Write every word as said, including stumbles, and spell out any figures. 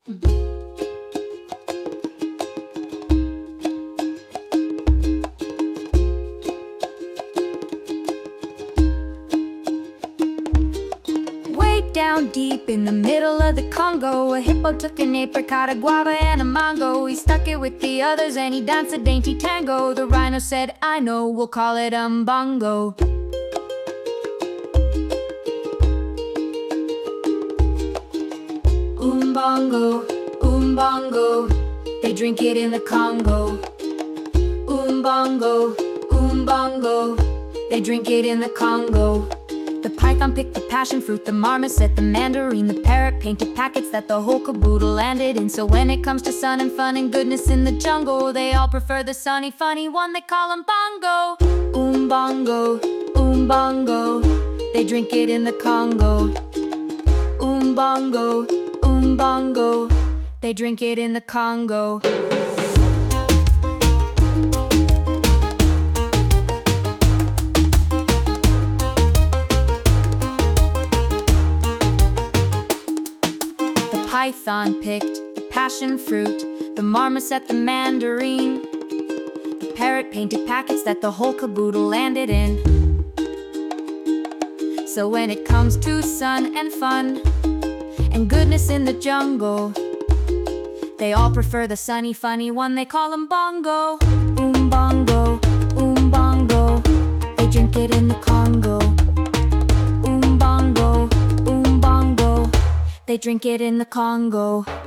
Way down deep in the middle of the Congo, a hippo took an apricot, a guava, and a mango. He stuck it with the others and he danced a dainty tango. The rhino said, "I know, we'll call it umbongo." Umbongo, umbongo, they drink it in the Congo. Umbongo, umbongo, they drink it in the Congo. The python picked the passion fruit, the marmoset the mandarin, the parrot painted packets that the whole caboodle landed in. So when it comes to sun and fun and goodness in the jungle, they all prefer the sunny funny one they call umbongo. Umbongo, umbongo, they drink it in the Congo. Umbongo, umbongo, they drink it in the Congo. The python picked the passion fruit, the marmoset the mandarin, the parrot painted packets that the whole caboodle landed in. So when it comes to sun and fun and goodness in the jungle, they all prefer the sunny funny one they call umbongo. Umbongo, umbongo, they drink it in the Congo. Umbongo, umbongo, they drink it in the Congo.